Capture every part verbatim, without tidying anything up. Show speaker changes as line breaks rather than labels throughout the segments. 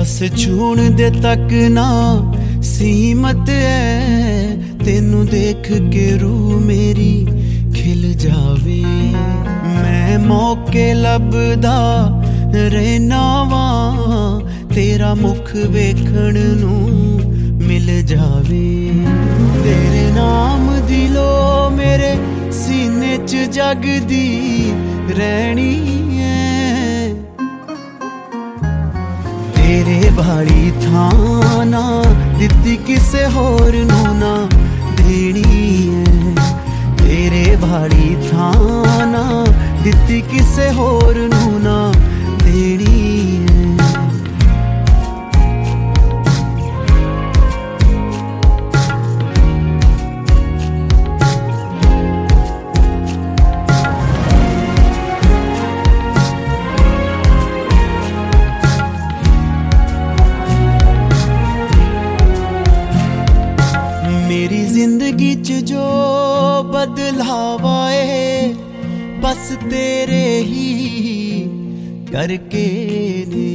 बस छूण दे तक ना सीमत है, तेनू देख के रूह मेरी खिल जावे। मैं मौके लभदा रहना वा, तेरा मुख वेखण नू मिल जावे। तेरे नाम दिलो मेरे सीने च जगदी रहनी है, तेरे वाली थाना दित्ती किसे होर नू ना देनी है। तेरे वाली थाना दित्ती किसे होर नू ना देनी है। मेरी जिंदगी च जो बदलाव आए बस तेरे ही करके ने।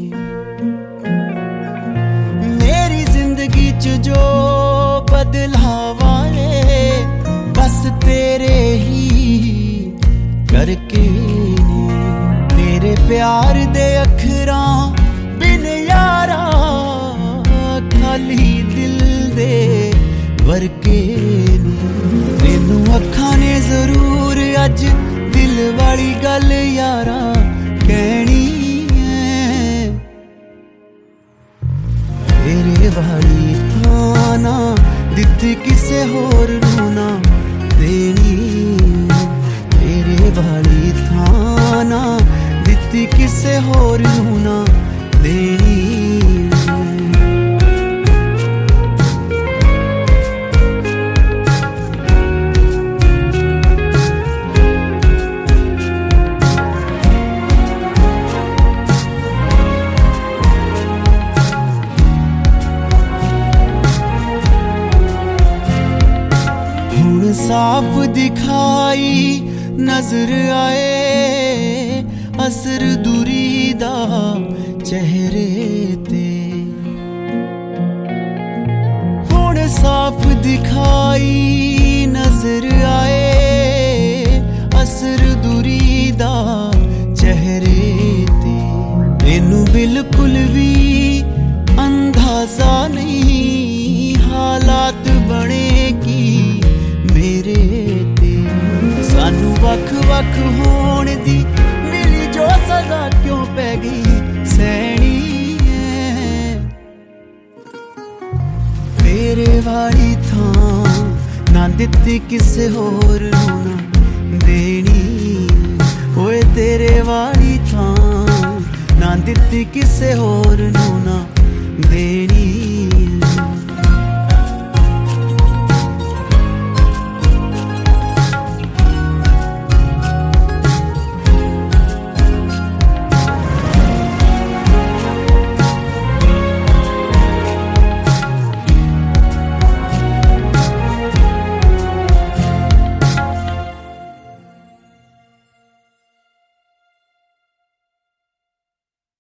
मेरी जिंदगी च जो बदलाव आए बस तेरे ही करके ने। तेरे प्यार दे अखरां बिन यारा खाली दिल दे वरके तेनू अखां ने जरूर अज दिल वाली गल यारा कहनी है। तेरे वाली थाना दित्ती किसे होर नू ना देनी। तेरे वाली थाना दित्ती किसे होर नू ना देनी। साफ दिखाई नजर आए असर दूरी दा चेहरे ते। हुण साफ दिखाई नजर आए असर दूरी दा चेहरे ते। तेनू बिल्कुल भी अंदाजा नहीं हालात बने की मेरे ते। सानू वख वख होण दी मिली जो सजा क्यों पै गई सैनी है। तेरे वाली थां ना दित्ती किसे होर नू ना देनी। ओए तेरे वाली थां ना दित्ती किसे होर नू ना देनी।